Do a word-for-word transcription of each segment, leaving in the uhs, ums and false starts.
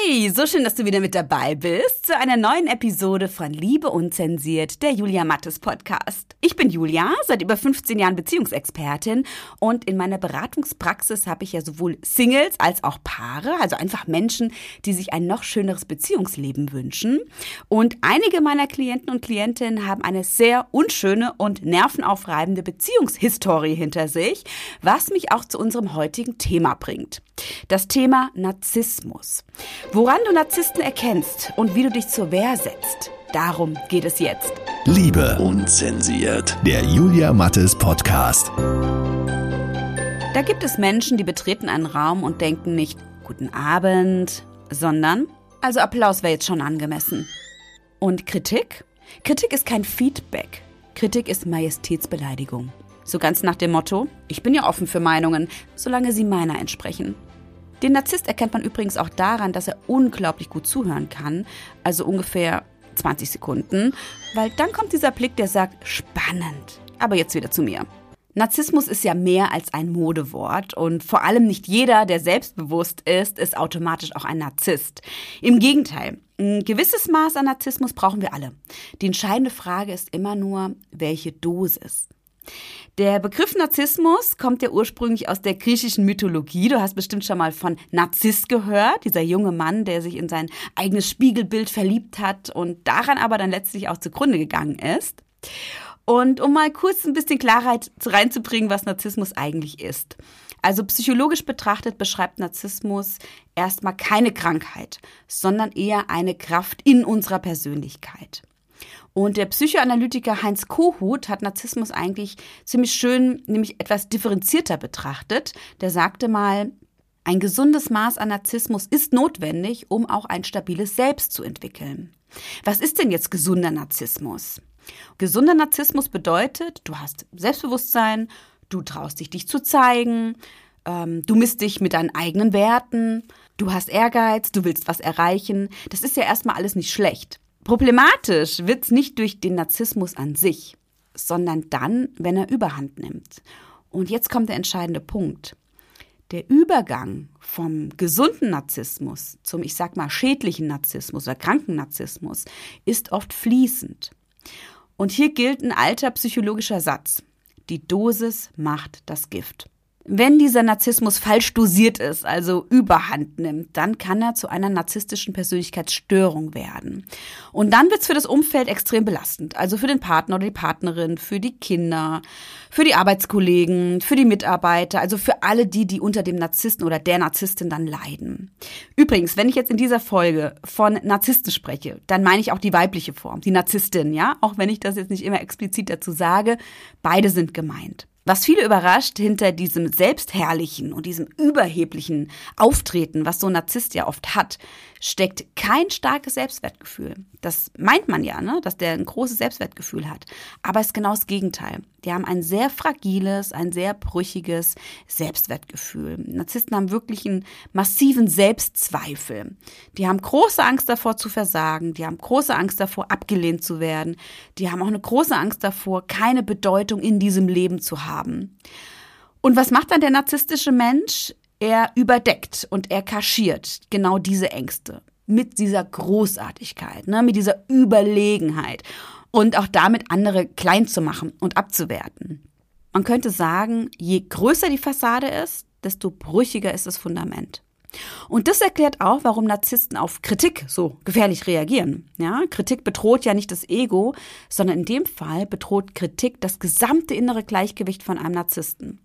Hey, so schön, dass du wieder mit dabei bist zu einer neuen Episode von Liebe unzensiert, der Julia Mattes Podcast. Ich bin Julia, seit über fünfzehn Jahren Beziehungsexpertin und in meiner Beratungspraxis habe ich ja sowohl Singles als auch Paare, also einfach Menschen, die sich ein noch schöneres Beziehungsleben wünschen. Und einige meiner Klienten und Klientinnen haben eine sehr unschöne und nervenaufreibende Beziehungshistorie hinter sich, was mich auch zu unserem heutigen Thema bringt. Das Thema Narzissmus. Woran du Narzissten erkennst und wie du dich zur Wehr setzt, darum geht es jetzt. Liebe unzensiert, der Julia Mattes Podcast. Da gibt es Menschen, die betreten einen Raum und denken nicht Guten Abend, sondern, also Applaus wäre jetzt schon angemessen. Und Kritik? Kritik ist kein Feedback. Kritik ist Majestätsbeleidigung. So ganz nach dem Motto, ich bin ja offen für Meinungen, solange sie meiner entsprechen. Den Narzisst erkennt man übrigens auch daran, dass er unglaublich gut zuhören kann, also ungefähr zwanzig Sekunden, weil dann kommt dieser Blick, der sagt, spannend. Aber jetzt wieder zu mir. Narzissmus ist ja mehr als ein Modewort und vor allem nicht jeder, der selbstbewusst ist, ist automatisch auch ein Narzisst. Im Gegenteil, ein gewisses Maß an Narzissmus brauchen wir alle. Die entscheidende Frage ist immer nur, welche Dosis? Der Begriff Narzissmus kommt ja ursprünglich aus der griechischen Mythologie. Du hast bestimmt schon mal von Narziss gehört, dieser junge Mann, der sich in sein eigenes Spiegelbild verliebt hat und daran aber dann letztlich auch zugrunde gegangen ist. Und um mal kurz ein bisschen Klarheit reinzubringen, was Narzissmus eigentlich ist. Also psychologisch betrachtet beschreibt Narzissmus erstmal keine Krankheit, sondern eher eine Kraft in unserer Persönlichkeit. Und der Psychoanalytiker Heinz Kohut hat Narzissmus eigentlich ziemlich schön, nämlich etwas differenzierter betrachtet. Der sagte mal, ein gesundes Maß an Narzissmus ist notwendig, um auch ein stabiles Selbst zu entwickeln. Was ist denn jetzt gesunder Narzissmus? Gesunder Narzissmus bedeutet, du hast Selbstbewusstsein, du traust dich, dich zu zeigen, ähm, du misst dich mit deinen eigenen Werten, du hast Ehrgeiz, du willst was erreichen. Das ist ja erstmal alles nicht schlecht. Problematisch wird's nicht durch den Narzissmus an sich, sondern dann, wenn er Überhand nimmt. Und jetzt kommt der entscheidende Punkt. Der Übergang vom gesunden Narzissmus zum, ich sag mal, schädlichen Narzissmus oder kranken Narzissmus ist oft fließend. Und hier gilt ein alter psychologischer Satz. Die Dosis macht das Gift. Wenn dieser Narzissmus falsch dosiert ist, also Überhand nimmt, dann kann er zu einer narzisstischen Persönlichkeitsstörung werden. Und dann wird es für das Umfeld extrem belastend, also für den Partner oder die Partnerin, für die Kinder, für die Arbeitskollegen, für die Mitarbeiter, also für alle die, die unter dem Narzissten oder der Narzisstin dann leiden. Übrigens, wenn ich jetzt in dieser Folge von Narzissten spreche, dann meine ich auch die weibliche Form, die Narzisstin, ja, auch wenn ich das jetzt nicht immer explizit dazu sage, beide sind gemeint. Was viele überrascht, hinter diesem selbstherrlichen und diesem überheblichen Auftreten, was so ein Narzisst ja oft hat, steckt kein starkes Selbstwertgefühl. Das meint man ja, ne, dass der ein großes Selbstwertgefühl hat. Aber es ist genau das Gegenteil. Die haben ein sehr fragiles, ein sehr brüchiges Selbstwertgefühl. Narzissten haben wirklich einen massiven Selbstzweifel. Die haben große Angst davor zu versagen. Die haben große Angst davor, abgelehnt zu werden. Die haben auch eine große Angst davor, keine Bedeutung in diesem Leben zu haben. Und was macht dann der narzisstische Mensch? Er überdeckt und er kaschiert genau diese Ängste mit dieser Großartigkeit, ne, mit dieser Überlegenheit und auch damit andere klein zu machen und abzuwerten. Man könnte sagen, je größer die Fassade ist, desto brüchiger ist das Fundament. Und das erklärt auch, warum Narzissten auf Kritik so gefährlich reagieren. Ja, Kritik bedroht ja nicht das Ego, sondern in dem Fall bedroht Kritik das gesamte innere Gleichgewicht von einem Narzissten.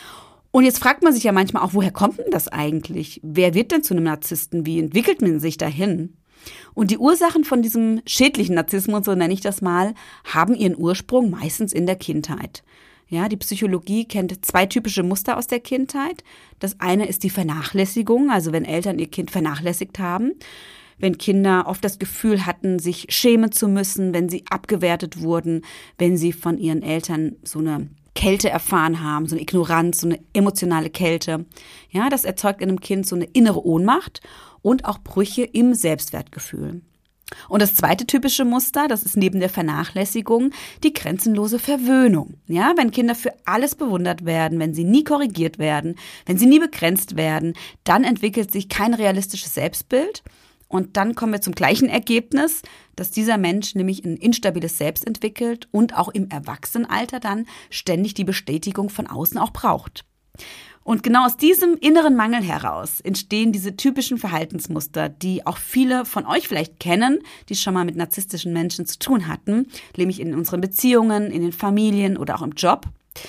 Und jetzt fragt man sich ja manchmal auch, woher kommt denn das eigentlich? Wer wird denn zu einem Narzissten? Wie entwickelt man sich dahin? Und die Ursachen von diesem schädlichen Narzissmus, so nenne ich das mal, haben ihren Ursprung meistens in der Kindheit. Ja, die Psychologie kennt zwei typische Muster aus der Kindheit. Das eine ist die Vernachlässigung, also wenn Eltern ihr Kind vernachlässigt haben. Wenn Kinder oft das Gefühl hatten, sich schämen zu müssen, wenn sie abgewertet wurden, wenn sie von ihren Eltern so eine Kälte erfahren haben, so eine Ignoranz, so eine emotionale Kälte. Ja, das erzeugt in einem Kind so eine innere Ohnmacht und auch Brüche im Selbstwertgefühl. Und das zweite typische Muster, das ist neben der Vernachlässigung die grenzenlose Verwöhnung. Ja, wenn Kinder für alles bewundert werden, wenn sie nie korrigiert werden, wenn sie nie begrenzt werden, dann entwickelt sich kein realistisches Selbstbild Und dann kommen wir zum gleichen Ergebnis, dass dieser Mensch nämlich ein instabiles Selbst entwickelt und auch im Erwachsenenalter dann ständig die Bestätigung von außen auch braucht. Und genau aus diesem inneren Mangel heraus entstehen diese typischen Verhaltensmuster, die auch viele von euch vielleicht kennen, die schon mal mit narzisstischen Menschen zu tun hatten, nämlich in unseren Beziehungen, in den Familien oder auch im Job.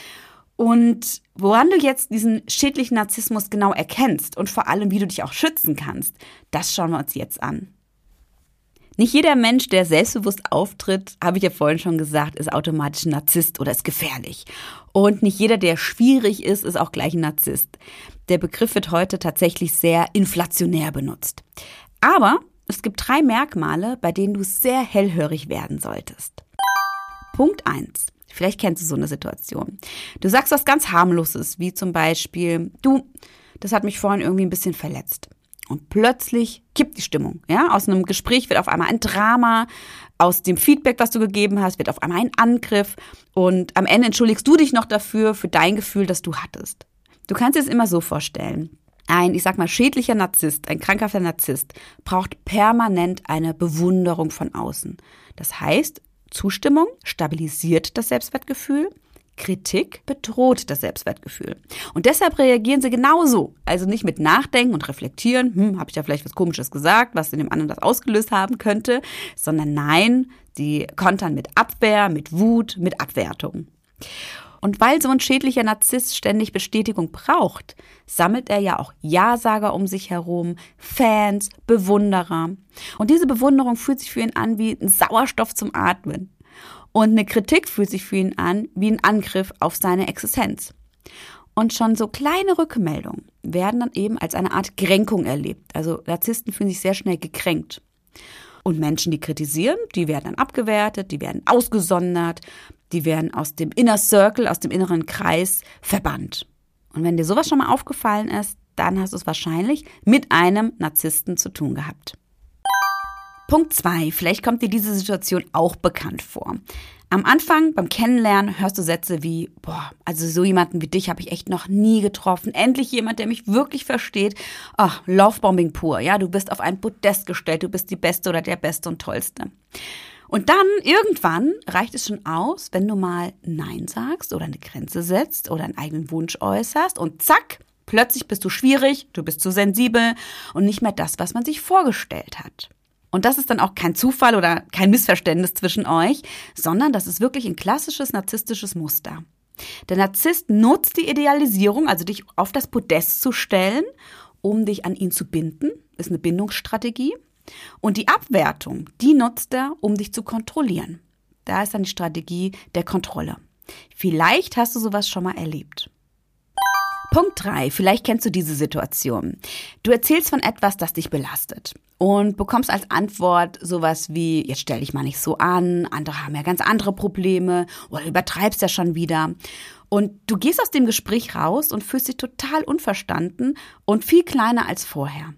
Und woran du jetzt diesen schädlichen Narzissmus genau erkennst und vor allem, wie du dich auch schützen kannst, das schauen wir uns jetzt an. Nicht jeder Mensch, der selbstbewusst auftritt, habe ich ja vorhin schon gesagt, ist automatisch ein Narzisst oder ist gefährlich. Und nicht jeder, der schwierig ist, ist auch gleich ein Narzisst. Der Begriff wird heute tatsächlich sehr inflationär benutzt. Aber es gibt drei Merkmale, bei denen du sehr hellhörig werden solltest. Punkt eins. Vielleicht kennst du so eine Situation. Du sagst was ganz harmloses, wie zum Beispiel, du, das hat mich vorhin irgendwie ein bisschen verletzt. Und plötzlich kippt die Stimmung. Ja? Aus einem Gespräch wird auf einmal ein Drama, aus dem Feedback, was du gegeben hast, wird auf einmal ein Angriff und am Ende entschuldigst du dich noch dafür, für dein Gefühl, das du hattest. Du kannst dir das immer so vorstellen. Ein, ich sag mal, schädlicher Narzisst, ein krankhafter Narzisst braucht permanent eine Bewunderung von außen. Das heißt, Zustimmung stabilisiert das Selbstwertgefühl, Kritik bedroht das Selbstwertgefühl. Und deshalb reagieren sie genauso. Also nicht mit Nachdenken und Reflektieren, hm, habe ich da vielleicht was Komisches gesagt, was in dem anderen das ausgelöst haben könnte, sondern nein, sie kontern mit Abwehr, mit Wut, mit Abwertung. Und weil so ein schädlicher Narzisst ständig Bestätigung braucht, sammelt er ja auch Ja-Sager um sich herum, Fans, Bewunderer. Und diese Bewunderung fühlt sich für ihn an wie ein Sauerstoff zum Atmen. Und eine Kritik fühlt sich für ihn an wie ein Angriff auf seine Existenz. Und schon so kleine Rückmeldungen werden dann eben als eine Art Kränkung erlebt. Also Narzissten fühlen sich sehr schnell gekränkt. Und Menschen, die kritisieren, die werden dann abgewertet, die werden ausgesondert, die werden aus dem Inner Circle, aus dem inneren Kreis verbannt. Und wenn dir sowas schon mal aufgefallen ist, dann hast du es wahrscheinlich mit einem Narzissten zu tun gehabt. Punkt zwei. Vielleicht kommt dir diese Situation auch bekannt vor. Am Anfang, beim Kennenlernen, hörst du Sätze wie, boah, also so jemanden wie dich habe ich echt noch nie getroffen. Endlich jemand, der mich wirklich versteht. Ach, Lovebombing pur. Ja, du bist auf ein Podest gestellt, du bist die Beste oder der Beste und Tollste. Und dann irgendwann reicht es schon aus, wenn du mal Nein sagst oder eine Grenze setzt oder einen eigenen Wunsch äußerst und zack, plötzlich bist du schwierig, du bist zu sensibel und nicht mehr das, was man sich vorgestellt hat. Und das ist dann auch kein Zufall oder kein Missverständnis zwischen euch, sondern das ist wirklich ein klassisches narzisstisches Muster. Der Narzisst nutzt die Idealisierung, also dich auf das Podest zu stellen, um dich an ihn zu binden, ist eine Bindungsstrategie. Und die Abwertung, die nutzt er, um dich zu kontrollieren. Da ist dann die Strategie der Kontrolle. Vielleicht hast du sowas schon mal erlebt. Punkt drei. Vielleicht kennst du diese Situation. Du erzählst von etwas, das dich belastet und bekommst als Antwort sowas wie, jetzt stell dich mal nicht so an, andere haben ja ganz andere Probleme oder übertreibst ja schon wieder. Und du gehst aus dem Gespräch raus und fühlst dich total unverstanden und viel kleiner als vorher.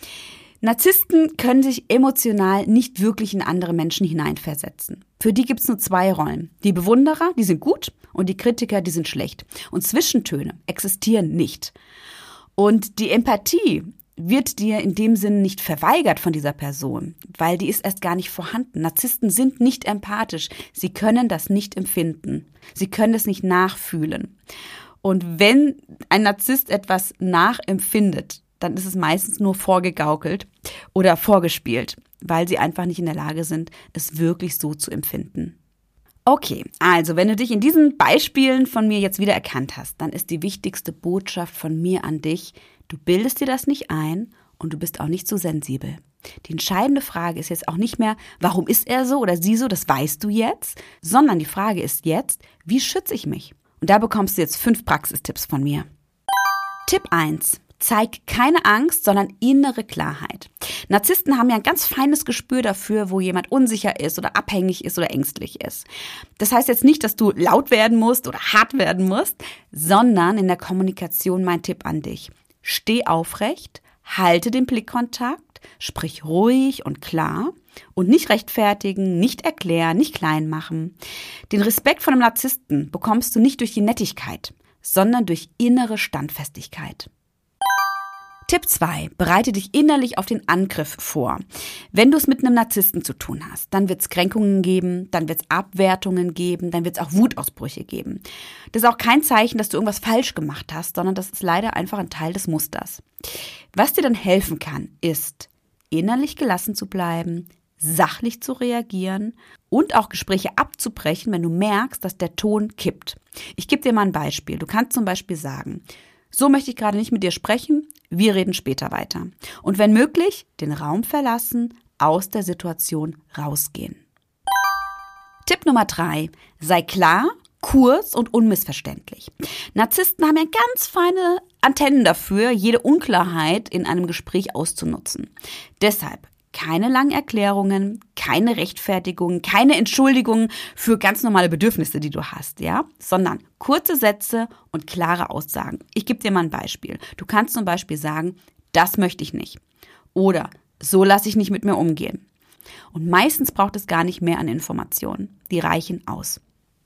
Narzissten können sich emotional nicht wirklich in andere Menschen hineinversetzen. Für die gibt's nur zwei Rollen. Die Bewunderer, die sind gut, und die Kritiker, die sind schlecht. Und Zwischentöne existieren nicht. Und die Empathie wird dir in dem Sinn nicht verweigert von dieser Person, weil die ist erst gar nicht vorhanden. Narzissten sind nicht empathisch. Sie können das nicht empfinden. Sie können es nicht nachfühlen. Und wenn ein Narzisst etwas nachempfindet, dann ist es meistens nur vorgegaukelt oder vorgespielt, weil sie einfach nicht in der Lage sind, es wirklich so zu empfinden. Okay, also wenn du dich in diesen Beispielen von mir jetzt wieder erkannt hast, dann ist die wichtigste Botschaft von mir an dich, du bildest dir das nicht ein und du bist auch nicht so sensibel. Die entscheidende Frage ist jetzt auch nicht mehr, warum ist er so oder sie so, das weißt du jetzt, sondern die Frage ist jetzt, wie schütze ich mich? Und da bekommst du jetzt fünf Praxistipps von mir. Tipp eins. Zeig keine Angst, sondern innere Klarheit. Narzissten haben ja ein ganz feines Gespür dafür, wo jemand unsicher ist oder abhängig ist oder ängstlich ist. Das heißt jetzt nicht, dass du laut werden musst oder hart werden musst, sondern in der Kommunikation mein Tipp an dich. Steh aufrecht, halte den Blickkontakt, sprich ruhig und klar und nicht rechtfertigen, nicht erklären, nicht klein machen. Den Respekt von einem Narzissten bekommst du nicht durch die Nettigkeit, sondern durch innere Standfestigkeit. Tipp zwei. Bereite dich innerlich auf den Angriff vor. Wenn du es mit einem Narzissten zu tun hast, dann wird es Kränkungen geben, dann wird es Abwertungen geben, dann wird es auch Wutausbrüche geben. Das ist auch kein Zeichen, dass du irgendwas falsch gemacht hast, sondern das ist leider einfach ein Teil des Musters. Was dir dann helfen kann, ist, innerlich gelassen zu bleiben, sachlich zu reagieren und auch Gespräche abzubrechen, wenn du merkst, dass der Ton kippt. Ich gebe dir mal ein Beispiel. Du kannst zum Beispiel sagen: So möchte ich gerade nicht mit dir sprechen, wir reden später weiter. Und wenn möglich, den Raum verlassen, aus der Situation rausgehen. Tipp Nummer drei, sei klar, kurz und unmissverständlich. Narzissten haben ja ganz feine Antennen dafür, jede Unklarheit in einem Gespräch auszunutzen. Deshalb keine langen Erklärungen, keine Rechtfertigungen, keine Entschuldigungen für ganz normale Bedürfnisse, die du hast, ja, sondern kurze Sätze und klare Aussagen. Ich gebe dir mal ein Beispiel. Du kannst zum Beispiel sagen: Das möchte ich nicht. Oder so lasse ich nicht mit mir umgehen. Und meistens braucht es gar nicht mehr an Informationen. Die reichen aus.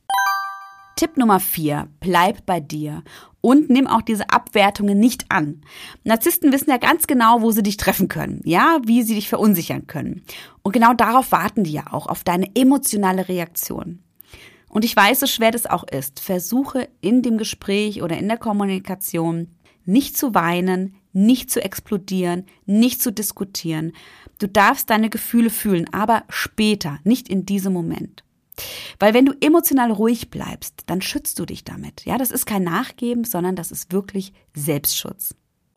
Tipp Nummer vier, bleib bei dir und nimm auch diese Abwertungen nicht an. Narzissten wissen ja ganz genau, wo sie dich treffen können, ja, wie sie dich verunsichern können. Und genau darauf warten die ja auch, auf deine emotionale Reaktion. Und ich weiß, so schwer das auch ist, versuche in dem Gespräch oder in der Kommunikation nicht zu weinen, nicht zu explodieren, nicht zu diskutieren. Du darfst deine Gefühle fühlen, aber später, nicht in diesem Moment. Weil wenn du emotional ruhig bleibst, dann schützt du dich damit. Ja, das ist kein Nachgeben, sondern das ist wirklich Selbstschutz.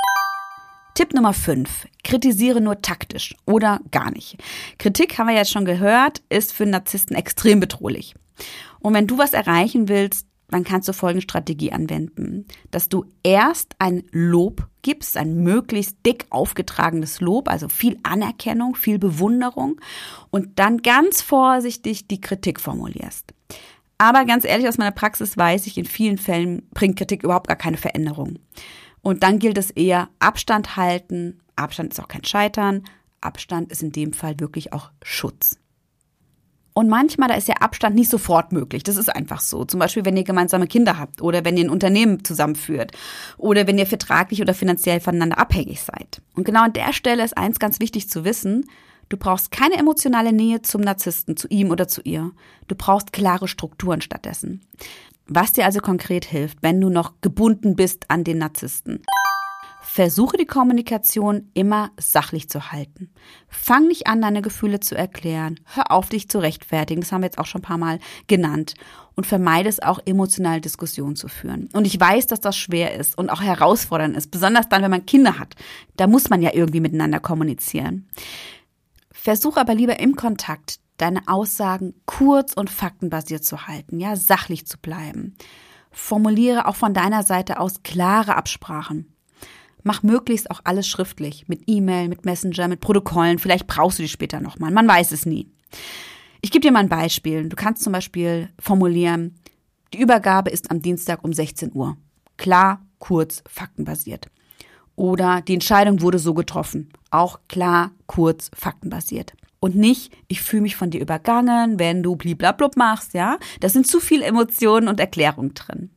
Tipp Nummer fünf. Kritisiere nur taktisch oder gar nicht. Kritik, haben wir jetzt schon gehört, ist für Narzissten extrem bedrohlich. Und wenn du was erreichen willst, dann kannst du folgende Strategie anwenden, dass du erst ein Lob gibst, ein möglichst dick aufgetragenes Lob, also viel Anerkennung, viel Bewunderung und dann ganz vorsichtig die Kritik formulierst. Aber ganz ehrlich, aus meiner Praxis weiß ich, in vielen Fällen bringt Kritik überhaupt gar keine Veränderung. Und dann gilt es eher, Abstand halten. Abstand ist auch kein Scheitern. Abstand ist in dem Fall wirklich auch Schutz. Und manchmal, da ist ja Abstand nicht sofort möglich. Das ist einfach so. Zum Beispiel, wenn ihr gemeinsame Kinder habt oder wenn ihr ein Unternehmen zusammenführt oder wenn ihr vertraglich oder finanziell voneinander abhängig seid. Und genau an der Stelle ist eins ganz wichtig zu wissen: Du brauchst keine emotionale Nähe zum Narzissten, zu ihm oder zu ihr. Du brauchst klare Strukturen stattdessen. Was dir also konkret hilft, wenn du noch gebunden bist an den Narzissten. Versuche die Kommunikation immer sachlich zu halten. Fang nicht an, deine Gefühle zu erklären. Hör auf, dich zu rechtfertigen. Das haben wir jetzt auch schon ein paar Mal genannt. Und vermeide es auch, emotionale Diskussionen zu führen. Und ich weiß, dass das schwer ist und auch herausfordernd ist. Besonders dann, wenn man Kinder hat. Da muss man ja irgendwie miteinander kommunizieren. Versuche aber lieber im Kontakt, deine Aussagen kurz und faktenbasiert zu halten. Ja, sachlich zu bleiben. Formuliere auch von deiner Seite aus klare Absprachen. Mach möglichst auch alles schriftlich, mit E-Mail, mit Messenger, mit Protokollen. Vielleicht brauchst du die später nochmal, man weiß es nie. Ich gebe dir mal ein Beispiel. Du kannst zum Beispiel formulieren: Die Übergabe ist am Dienstag um sechzehn Uhr. Klar, kurz, faktenbasiert. Oder die Entscheidung wurde so getroffen. Auch klar, kurz, faktenbasiert. Und nicht: Ich fühle mich von dir übergangen, wenn du bliblablub machst, ja. Das sind zu viele Emotionen und Erklärungen drin.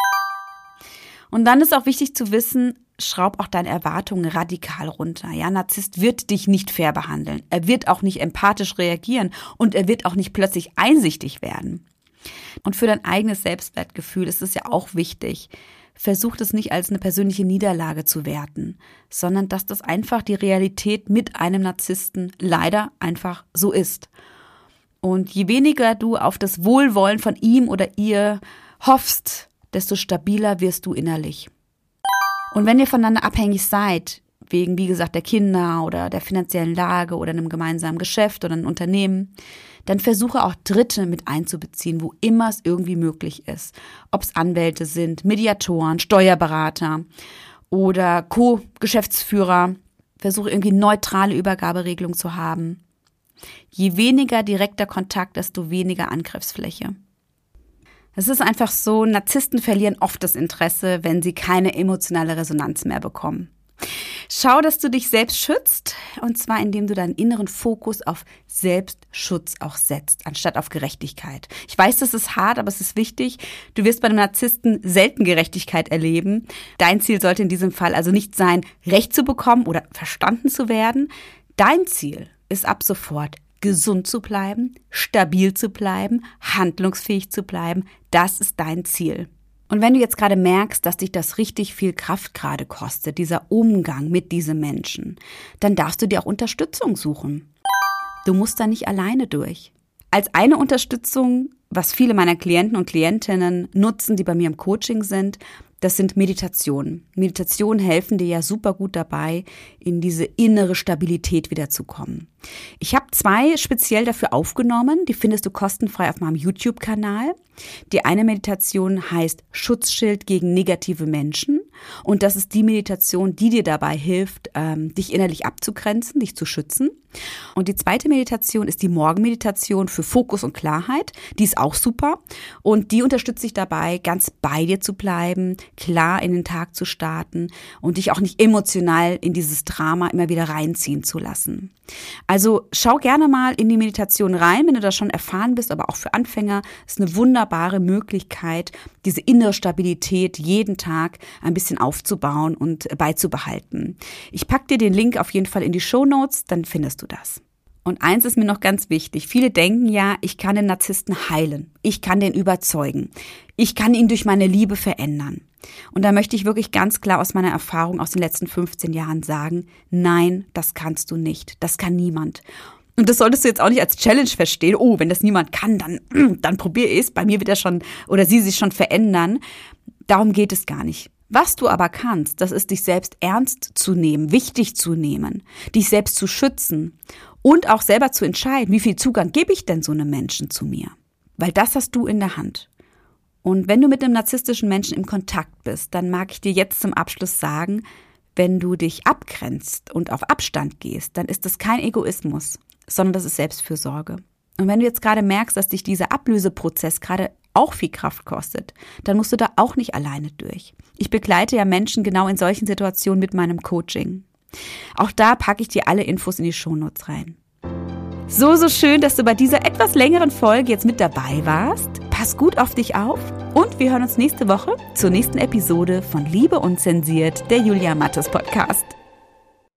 Und dann ist auch wichtig zu wissen, schraub auch deine Erwartungen radikal runter. Ja, Narzisst wird dich nicht fair behandeln. Er wird auch nicht empathisch reagieren und er wird auch nicht plötzlich einsichtig werden. Und für dein eigenes Selbstwertgefühl ist es ja auch wichtig. Versuch das nicht als eine persönliche Niederlage zu werten, sondern dass das einfach die Realität mit einem Narzissten leider einfach so ist. Und je weniger du auf das Wohlwollen von ihm oder ihr hoffst, desto stabiler wirst du innerlich. Und wenn ihr voneinander abhängig seid, wegen, wie gesagt, der Kinder oder der finanziellen Lage oder einem gemeinsamen Geschäft oder einem Unternehmen, dann versuche auch Dritte mit einzubeziehen, wo immer es irgendwie möglich ist. Ob es Anwälte sind, Mediatoren, Steuerberater oder Co-Geschäftsführer. Versuche irgendwie neutrale Übergaberegelung zu haben. Je weniger direkter Kontakt, desto weniger Angriffsfläche. Es ist einfach so, Narzissten verlieren oft das Interesse, wenn sie keine emotionale Resonanz mehr bekommen. Schau, dass du dich selbst schützt, und zwar indem du deinen inneren Fokus auf Selbstschutz auch setzt, anstatt auf Gerechtigkeit. Ich weiß, das ist hart, aber es ist wichtig. Du wirst bei einem Narzissten selten Gerechtigkeit erleben. Dein Ziel sollte in diesem Fall also nicht sein, Recht zu bekommen oder verstanden zu werden. Dein Ziel ist ab sofort, gesund zu bleiben, stabil zu bleiben, handlungsfähig zu bleiben. Das ist dein Ziel. Und wenn du jetzt gerade merkst, dass dich das richtig viel Kraft gerade kostet, dieser Umgang mit diesen Menschen, dann darfst du dir auch Unterstützung suchen. Du musst da nicht alleine durch. Als eine Unterstützung, was viele meiner Klienten und Klientinnen nutzen, die bei mir im Coaching sind, das sind Meditationen. Meditationen helfen dir ja super gut dabei, in diese innere Stabilität wiederzukommen. Ich habe zwei speziell dafür aufgenommen, die findest du kostenfrei auf meinem YouTube-Kanal. Die eine Meditation heißt Schutzschild gegen negative Menschen, und das ist die Meditation, die dir dabei hilft, ähm, dich innerlich abzugrenzen, dich zu schützen. Und die zweite Meditation ist die Morgenmeditation für Fokus und Klarheit. Die ist auch super und die unterstützt dich dabei, ganz bei dir zu bleiben, klar in den Tag zu starten und dich auch nicht emotional in dieses Drama immer wieder reinziehen zu lassen. Also schau gerne mal in die Meditation rein, wenn du da schon erfahren bist, aber auch für Anfänger ist eine wunderbare Möglichkeit, diese innere Stabilität jeden Tag ein bisschen aufzubauen und beizubehalten. Ich packe dir den Link auf jeden Fall in die Shownotes, dann findest du das. Und eins ist mir noch ganz wichtig. Viele denken ja, ich kann den Narzissten heilen. Ich kann den überzeugen. Ich kann ihn durch meine Liebe verändern. Und da möchte ich wirklich ganz klar aus meiner Erfahrung aus den letzten fünfzehn Jahren sagen, nein, das kannst du nicht. Das kann niemand. Und das solltest du jetzt auch nicht als Challenge verstehen. Oh, wenn das niemand kann, dann, dann probier es. Bei mir wird er schon oder sie sich schon verändern. Darum geht es gar nicht. Was du aber kannst, das ist, dich selbst ernst zu nehmen, wichtig zu nehmen, dich selbst zu schützen und auch selber zu entscheiden, wie viel Zugang gebe ich denn so einem Menschen zu mir? Weil das hast du in der Hand. Und wenn du mit einem narzisstischen Menschen im Kontakt bist, dann mag ich dir jetzt zum Abschluss sagen, wenn du dich abgrenzt und auf Abstand gehst, dann ist das kein Egoismus, sondern das ist Selbstfürsorge. Und wenn du jetzt gerade merkst, dass dich dieser Ablöseprozess gerade auch viel Kraft kostet, dann musst du da auch nicht alleine durch. Ich begleite ja Menschen genau in solchen Situationen mit meinem Coaching. Auch da packe ich dir alle Infos in die Shownotes rein. So, so schön, dass du bei dieser etwas längeren Folge jetzt mit dabei warst. Pass gut auf dich auf und wir hören uns nächste Woche zur nächsten Episode von Liebe unzensiert, der Julia Mattes Podcast.